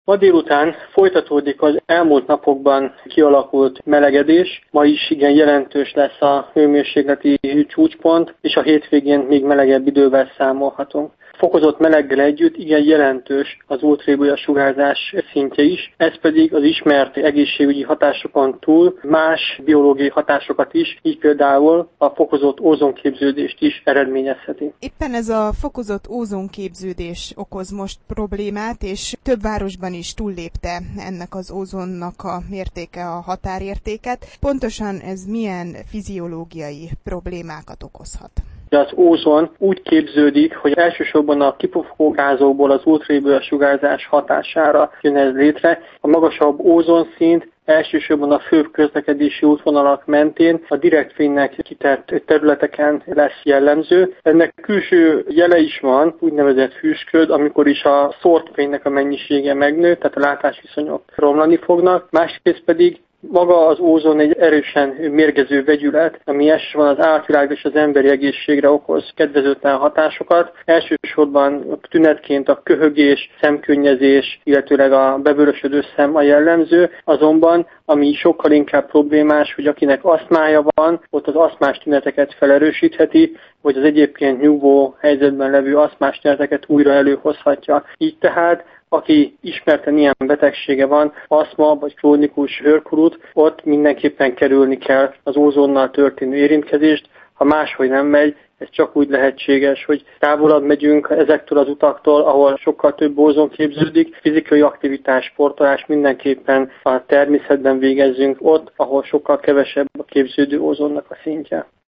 Ma délután folytatódik az elmúlt napokban kialakult melegedés. Ma is igen jelentős lesz a hőmérsékleti csúcspont, és a hétvégén még melegebb idővel számolhatunk. Fokozott meleggel együtt igen jelentős az ultraviolett sugárzás szintje is, ez pedig az ismert egészségügyi hatásokon túl más biológiai hatásokat is, így például a fokozott ózonképződést is eredményezheti. Éppen ez a fokozott ózonképződés okoz most problémát, és több városban is túllépte ennek az ózonnak a mértéke a határértéket. Pontosan ez milyen fiziológiai problémákat okozhat? Az ózon úgy képződik, hogy elsősorban a kipufogógázokból az ultraviolett sugárzás hatására jön ez létre. A magasabb ózonszint elsősorban a főbb közlekedési útvonalak mentén a direktfénynek kitett területeken lesz jellemző. Ennek külső jele is van, úgynevezett hűsköd, amikor is a szórt fénynek a mennyisége megnő, tehát a látásviszonyok romlani fognak. Másrészt pedig maga az ózon egy erősen mérgező vegyület, ami elsősorban az állatvilágra és az emberi egészségre okoz kedvezőtlen hatásokat. Elsősorban tünetként a köhögés, szemkönnyezés, illetőleg a bevörösödő szem a jellemző, azonban ami sokkal inkább problémás, hogy akinek asztmája van, ott az asztmás tüneteket felerősítheti, vagy az egyébként nyugvó helyzetben levő asztmás tüneteket újra előhozhatja. Így tehát aki ismerten ilyen betegsége van, asztma vagy krónikus hőrkurut, ott mindenképpen kerülni kell az ózonnal történő érintkezést. Ha máshogy nem megy, ez csak úgy lehetséges, hogy távolabb megyünk ezektől az utaktól, ahol sokkal több ózon képződik. Fizikai aktivitás, sportolás mindenképpen a természetben végezzünk ott, ahol sokkal kevesebb a képződő ózonnak a szintje.